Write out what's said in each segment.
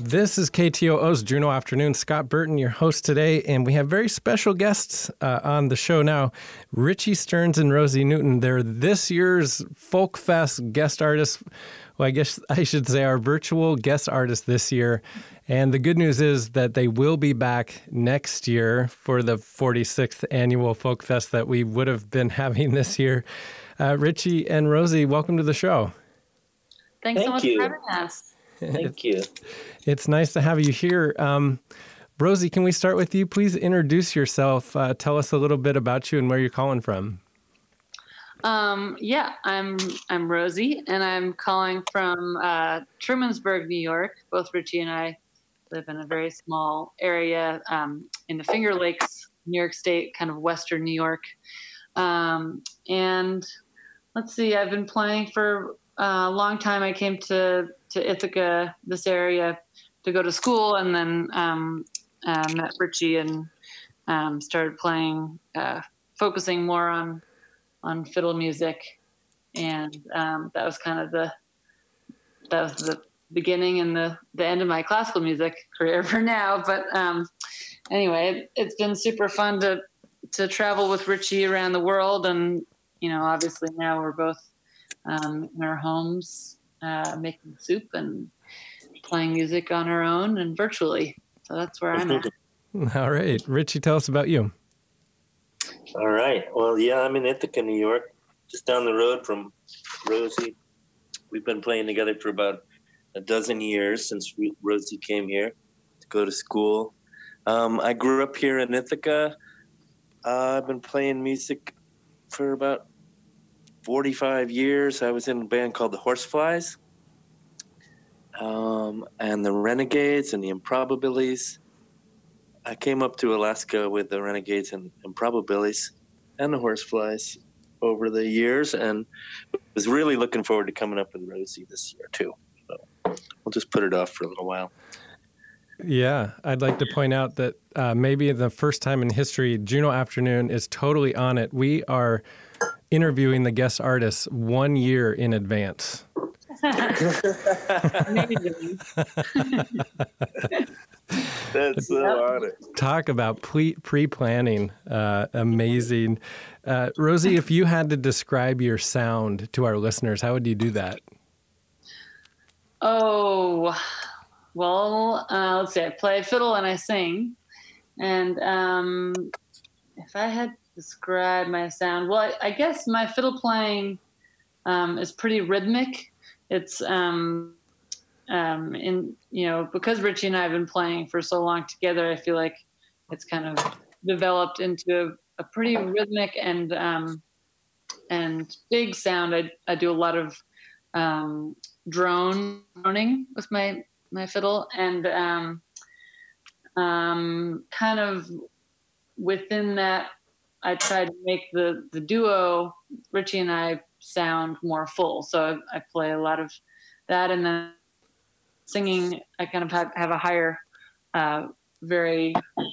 This is KTOO's Juneau Afternoon. Scott Burton, your host today, and we have very special guests on the show now. Richie Stearns and Rosie Newton. They're this year's Folk Fest guest artists. Well, I guess I should say our virtual guest artists this year. And the good news is that they will be back next year for the 46th annual Folk Fest that we would have been having this year. Richie and Rosie, welcome to the show. Thanks so much for having us. Thank you. It's nice to have you here. Rosie, can we start with you? Please introduce yourself. Tell us a little bit about you and where you're calling from. I'm Rosie, and I'm calling from Trumansburg, New York. Both Richie and I live in a very small area in the Finger Lakes, New York State, kind of western New York. And let's see, I've been playing for a long time. I came to Ithaca, this area, to go to school, and then met Richie and started playing, focusing more on fiddle music, and that was kind of the beginning and the end of my classical music career for now. But anyway, it's been super fun to travel with Richie around the world, and obviously now we're both in our homes making soup and playing music on our own and virtually. So that's where I'm at. All right. Richie, tell us about you. All right. Well, yeah, I'm in Ithaca, New York, just down the road from Rosie. We've been playing together for about a dozen years since Rosie came here to go to school. I grew up here in Ithaca. I've been playing music for about 45 years. I was in a band called the Horseflies, and the Renegades and the Improbabillies. I came up to Alaska with the Renegades and Improbabillies and the Horseflies over the years, and was really looking forward to coming up with Rosie this year too. So we'll just put it off for a little while. Yeah, I'd like to point out that maybe the first time in history, Juneau Afternoon is totally on it. We are interviewing the guest artists 1 year in advance. That's so on it. Talk about pre-planning. Amazing. Rosie, if you had to describe your sound to our listeners, how would you do that? Oh, well, let's see. I play fiddle and I sing. And if I had to describe my sound, well, I guess my fiddle playing is pretty rhythmic. It's because Richie and I have been playing for so long together, I feel like it's kind of developed into a pretty rhythmic and big sound. I do a lot of droning with my fiddle, and kind of within that, I tried to make the duo, Richie and I, sound more full. So I play a lot of that, and then singing, I kind of have a higher, very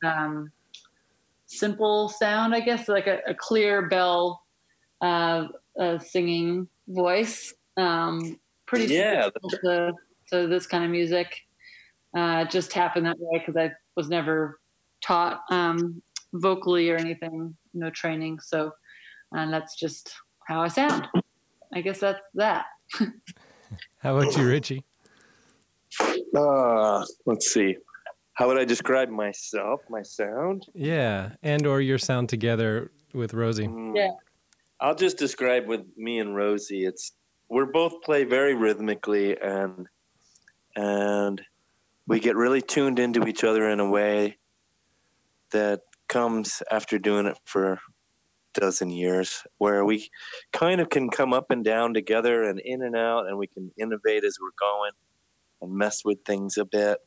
simple sound, I guess, like a clear bell singing voice. Pretty simple to this kind of music. It just happened that way because I was never taught vocally or anything, no training. So that's just how I sound. I guess that's that. How about you, Richie? Let's see. How would I describe myself, my sound? Yeah, and or your sound together with Rosie. Yeah. I'll just describe with me and Rosie. We're both play very rhythmically, and we get really tuned into each other in a way that comes after doing it for a dozen years, where we kind of can come up and down together and in and out, and we can innovate as we're going and mess with things a bit.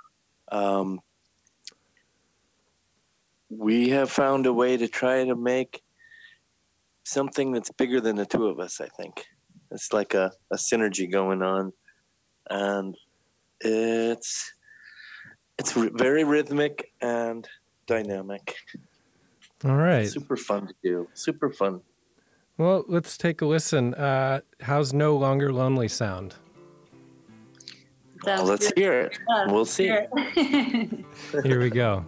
We have found a way to try to make something that's bigger than the two of us, I think. It's like a synergy going on, and it's very rhythmic and dynamic. All right. Super fun to do. Super fun. Well, let's take a listen. How's No Longer Lonely sound? Sounds let's good. hear it. We'll see. Here we go.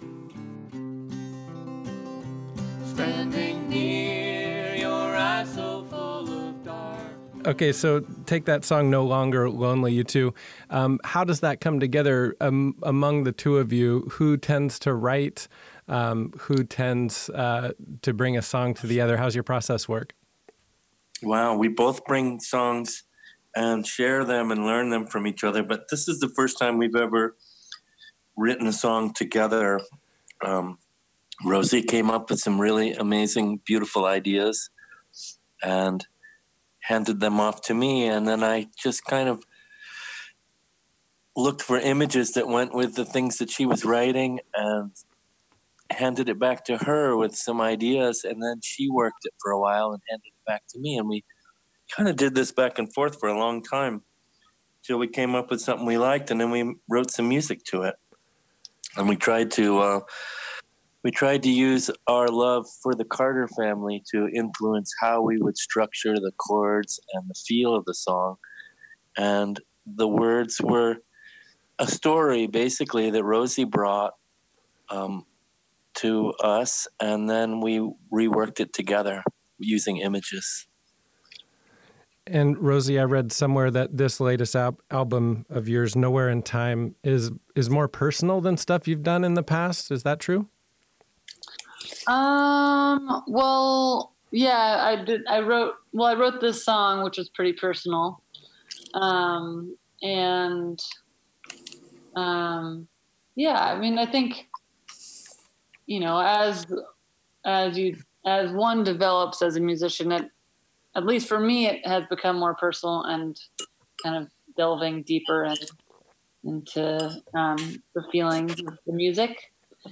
Standing near, your eyes so full of dark. Okay, so take that song "No Longer Lonely," you two. How does that come together among the two of you? Who tends to write? Who tends to bring a song to the other? How's your process work? Wow, we both bring songs and share them and learn them from each other. But this is the first time we've ever written a song together. Rosie came up with some really amazing, beautiful ideas and handed them off to me. And then I just kind of looked for images that went with the things that she was writing and handed it back to her with some ideas. And then she worked it for a while and handed it back to me. And we kind of did this back and forth for a long time till we came up with something we liked. And then we wrote some music to it. And we tried to use our love for the Carter family to influence how we would structure the chords and the feel of the song. And the words were a story, basically, that Rosie brought to us, and then we reworked it together using images. And Rosie, I read somewhere that this latest album of yours, Nowhere in Time, is more personal than stuff you've done in the past. Is that true? Well, yeah, I did. I wrote this song, which was pretty personal. Yeah, I mean, I think, as one develops as a musician, at least for me, it has become more personal and kind of delving deeper into the feelings of the music.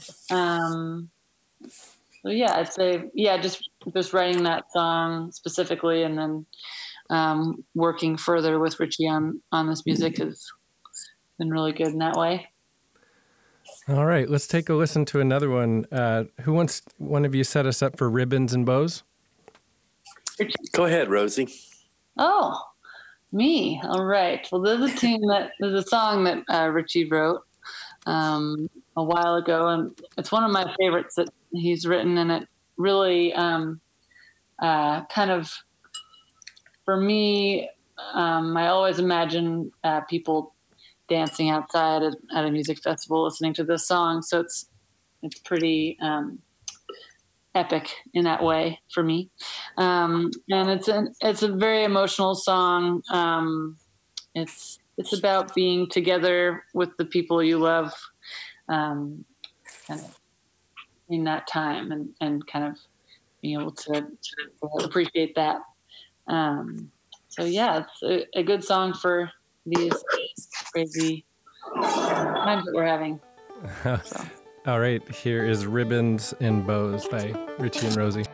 So yeah, I'd say, just writing that song specifically, and then working further with Richie on this music has been really good in that way. All right, let's take a listen to another one. Who wants one of you set us up for Ribbons and Bows? Go ahead, Rosie. Oh, me. All right. Well, there's a song that Richie wrote a while ago, and it's one of my favorites that he's written, and it really kind of, for me, I always imagine people dancing outside at a music festival listening to this song, so it's pretty epic in that way for me, and it's a very emotional song. It's about being together with the people you love, kind of in that time, and kind of being able to appreciate that. So yeah, it's a good song for these crazy times that we're having. So. All right, here is Ribbons and Bows by Richie and Rosie.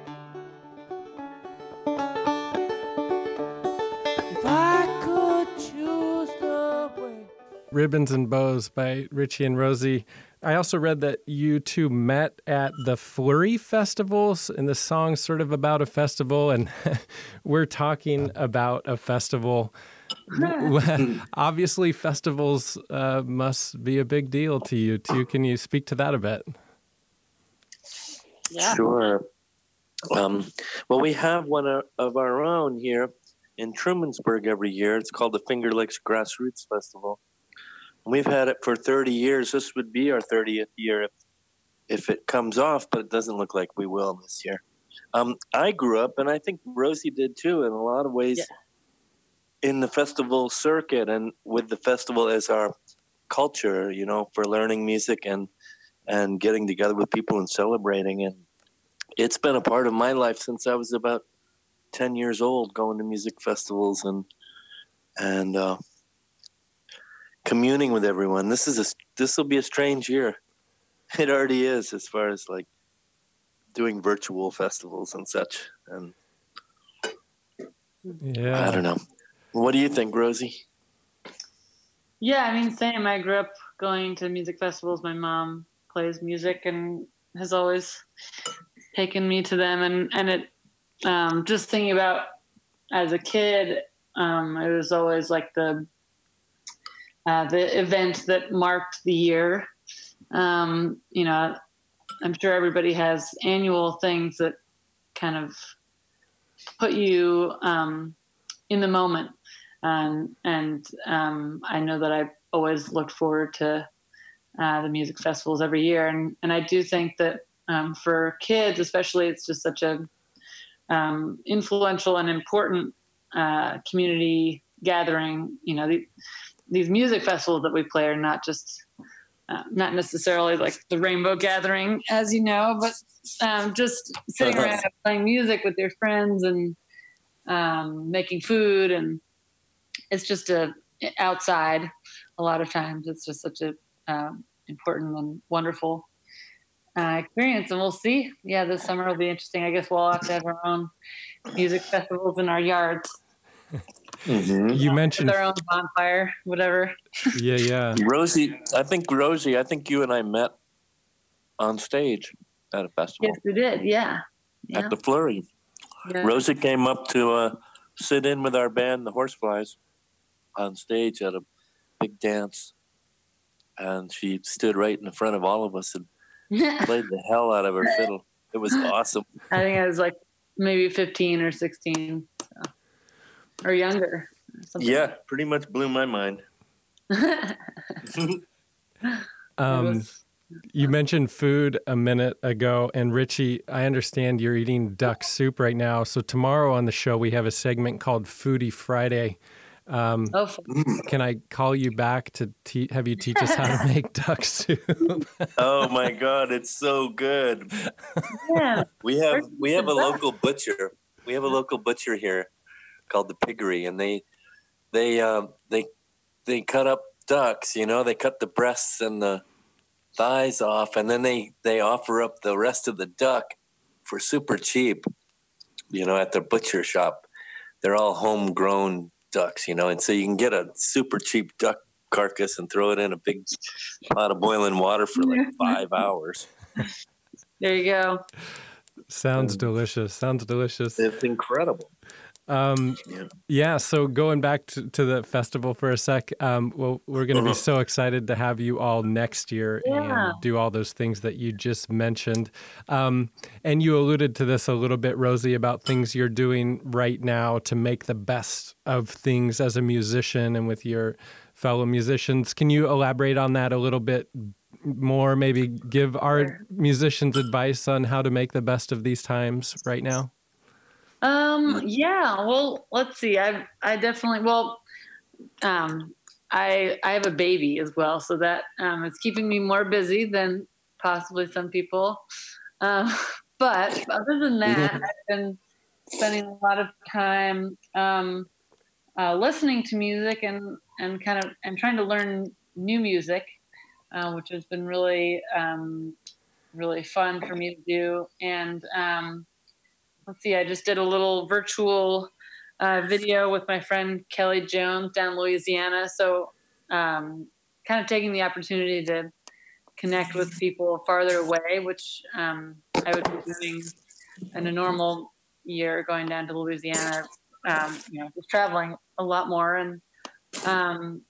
If I could choose the way. Ribbons and Bows by Richie and Rosie. I also read that you two met at the Flurry festivals, and the song's sort of about a festival, and we're talking about a festival. Obviously, festivals must be a big deal to you two. Can you speak to that a bit? Yeah. Sure. Well, we have one of our own here in Trumansburg every year. It's called the Finger Licks Grassroots Festival. We've had it for 30 years. This would be our 30th year if it comes off, but it doesn't look like we will this year. I grew up, and I think Rosie did too, in a lot of ways, in the festival circuit and with the festival as our culture, for learning music and getting together with people and celebrating. And it's been a part of my life since I was about 10 years old, going to music festivals and communing with everyone. This will be a strange year. It already is, as far as like doing virtual festivals and such. And yeah, I don't know. What do you think, Rosie? Yeah, I mean, same. I grew up going to music festivals. My mom plays music and has always taken me to them. And it, just thinking about as a kid, it was always like the the event that marked the year. You know, I'm sure everybody has annual things that kind of put you in the moment. And I know that I always looked forward to the music festivals every year. And I do think that for kids, especially, it's just such a influential and important community gathering. You know, these music festivals that we play are not just not necessarily like the Rainbow Gathering, as you know, but just sitting around playing music with your friends and making food, and it's just outside. A lot of times, it's just such a important and wonderful experience, and we'll see. Yeah, this summer will be interesting. I guess we'll all have to have our own music festivals in our yards. Mm-hmm. You mentioned their own bonfire, whatever. Yeah. Rosie, I think you and I met on stage at a festival. Yes, we did. Yeah. At the Flurry. Yeah. Rosie came up to sit in with our band, the Horseflies, on stage at a big dance, and she stood right in the front of all of us and played the hell out of her fiddle. It was awesome. I think I was like maybe 15 or 16. Or younger. Yeah, pretty much blew my mind. You mentioned food a minute ago, and Richie, I understand you're eating duck soup right now. So tomorrow on the show, we have a segment called Foodie Friday. Can I call you back to have you teach us how to make duck soup? Oh my God, it's so good. Yeah. We have a local butcher. We have a local butcher here called the Piggery, and they cut up ducks. You know, they cut the breasts and the thighs off, and then they offer up the rest of the duck for super cheap. You know, at the butcher shop, they're all homegrown ducks. You know, and so you can get a super cheap duck carcass and throw it in a big pot of boiling water for like 5 hours. There you go. Sounds delicious. It's incredible. Yeah, so going back to the festival for a sec, well, we're going to be so excited to have you all next year and do all those things that you just mentioned. And you alluded to this a little bit, Rosie, about things you're doing right now to make the best of things as a musician and with your fellow musicians. Can you elaborate on that a little bit more? Maybe give our musicians advice on how to make the best of these times right now? Yeah, well, let's see. I definitely, I have a baby as well, so that is keeping me more busy than possibly some people. But other than that, I've been spending a lot of time listening to music and trying to learn new music, which has been really really fun for me to do. And let's see, I just did a little virtual video with my friend Kelly Jones down in Louisiana. So kind of taking the opportunity to connect with people farther away, which I would be doing in a normal year, going down to Louisiana, just traveling a lot more. And so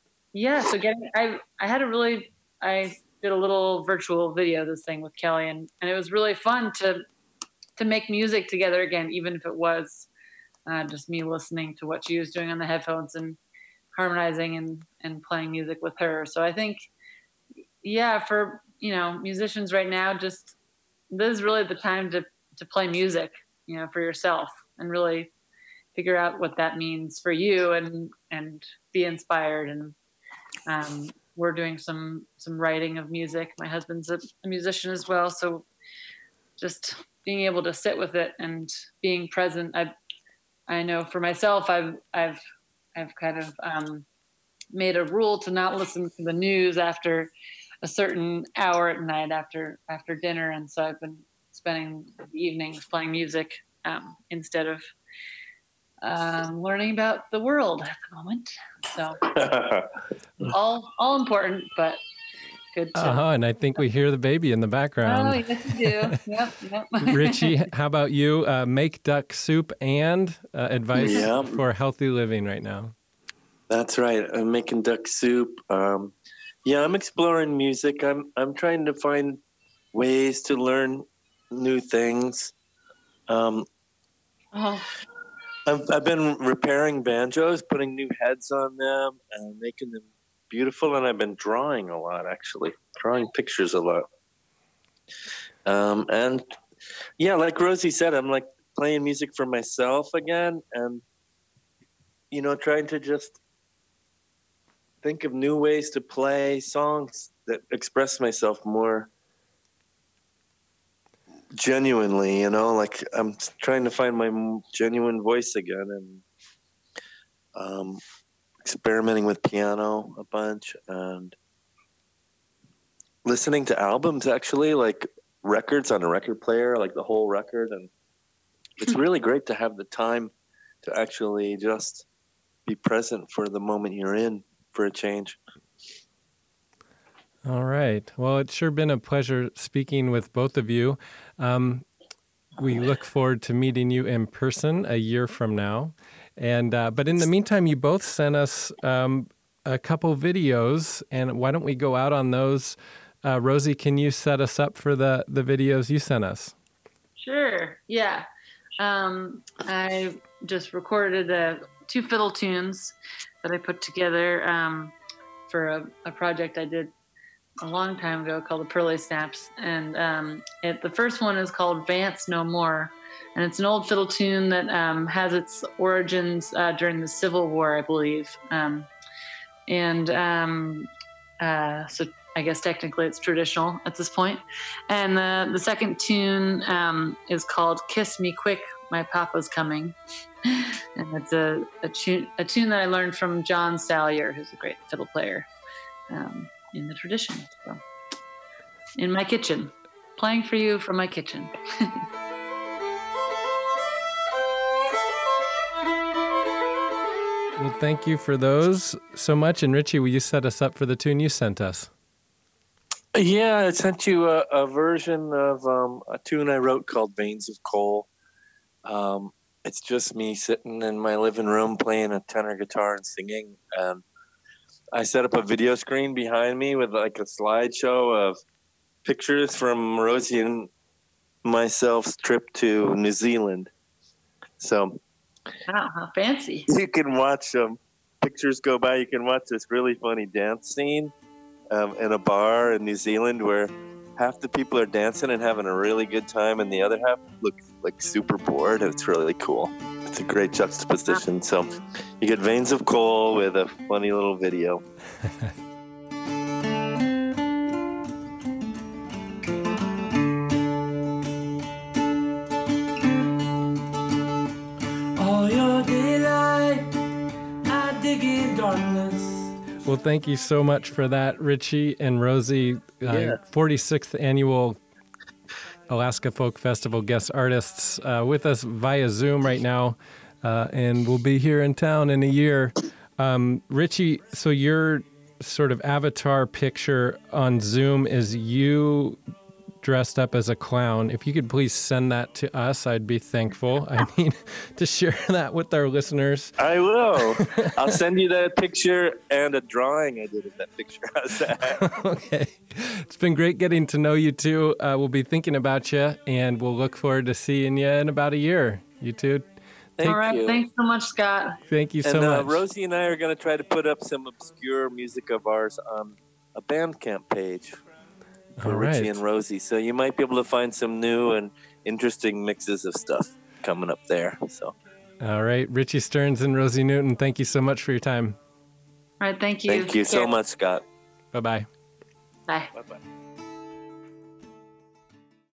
I did a little virtual video, this thing with Kelly, and it was really fun to make music together again, even if it was just me listening to what she was doing on the headphones and harmonizing and playing music with her. So I think, for, musicians right now, just this is really the time to play music, for yourself and really figure out what that means for you and be inspired. And we're doing some writing of music. My husband's a musician as well. So just being able to sit with it and being present. I know for myself, I've kind of made a rule to not listen to the news after a certain hour at night after dinner, and so I've been spending the evenings playing music instead of learning about the world at the moment. So all important, but good too. And I think we hear the baby in the background. Oh, yes, you do. Yep. Richie, how about you? Make duck soup and advice for healthy living right now. That's right. I'm making duck soup. Yeah, I'm exploring music. I'm trying to find ways to learn new things. Um, Oh, I've been repairing banjos, putting new heads on them, and making them beautiful. And I've been drawing a lot, actually, drawing pictures a lot. And yeah, like Rosie said, I'm like playing music for myself again, and trying to just think of new ways to play songs that express myself more genuinely, like I'm trying to find my genuine voice again, and experimenting with piano a bunch and listening to albums, actually, like records on a record player, like the whole record. And it's really great to have the time to actually just be present for the moment you're in, for a change. All right. Well, it's sure been a pleasure speaking with both of you. We look forward to meeting you in person a year from now. And but in the meantime, you both sent us a couple videos, and why don't we go out on those? Rosie, can you set us up for the videos you sent us? sure. Yeah. I just recorded 2 fiddle tunes that I put together for a project I did a long time ago called the Pearly Snaps. And the first one is called Vance No More. And it's an old fiddle tune that has its origins during the Civil War, I believe. So I guess technically it's traditional at this point. And the second tune is called Kiss Me Quick, My Papa's Coming. And it's a tune that I learned from John Salyer, who's a great fiddle player in the tradition. So, in my kitchen, playing for you from my kitchen. Well, thank you for those so much. And Richie, will you set us up for the tune you sent us? Yeah, I sent you a version of a tune I wrote called Veins of Coal. It's just me sitting in my living room playing a tenor guitar and singing. And I set up a video screen behind me with like a slideshow of pictures from Rosie and myself's trip to New Zealand. So Wow, how fancy. you can watch pictures go by. You can watch this really funny dance scene in a bar in New Zealand where half the people are dancing and having a really good time, and the other half look like super bored. It's really cool. It's a great juxtaposition. So you get Veins of Coal with a funny little video. All your daylight, I dig in darkness. Well, thank you so much for that, Richie and Rosie. 46th annual Alaska Folk Festival guest artists with us via Zoom right now, and we'll be here in town in a year. Richie, so your sort of avatar picture on Zoom is you dressed up as a clown. If you could please send that to us, I'd be thankful. I mean, to share that with our listeners. I will. I'll send you that picture and a drawing I did of that picture. How's that? Okay. It's been great getting to know you two. We'll be thinking about you, and we'll look forward to seeing you in about a year. You two. All right. Thanks so much, Scott. Thank you so much. Rosie and I are going to try to put up some obscure music of ours on a Bandcamp page for Richie and Rosie. So you might be able to find some new and interesting mixes of stuff coming up there. So, all right. Richie Stearns and Rosie Newton, thank you so much for your time. All right. Thank you. Thank you so much, Scott. Bye-bye. Bye. Bye-bye.